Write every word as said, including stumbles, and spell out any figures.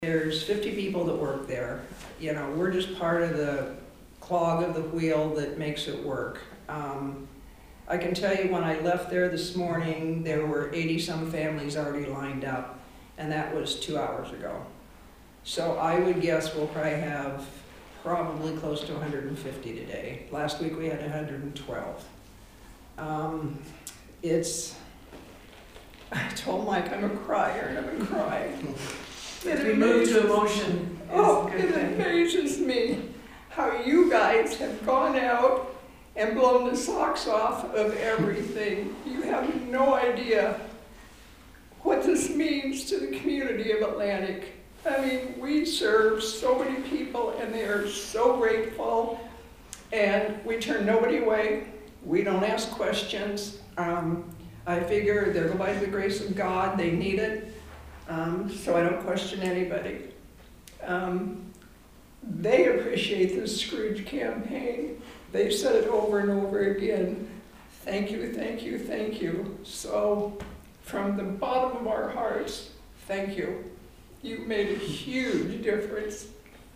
There's fifty people that work there. You know, we're just part of the clog of the wheel that makes it work. Um, I can tell you when I left there this morning, there were eighty-some families already lined up, and that was two hours ago. So I would guess we'll probably have probably close to one hundred fifty today. Last week we had one hundred twelve. Um, it's, I told Mike I'm a crier and I'm a crying. It We move to emotion. Oh, it amazes me how you guys have gone out and blown the socks off of everything. You have no idea what this means to the community of Atlantic. I mean, we serve so many people and they are so grateful, and we turn nobody away. We don't ask questions. Um, I figure they're by the grace of God, they need it. Um, so I don't question anybody. Um, they appreciate the Scrooge campaign. They've said it over and over again. Thank you, thank you, thank you. So from the bottom of our hearts, thank you. You've made a huge difference.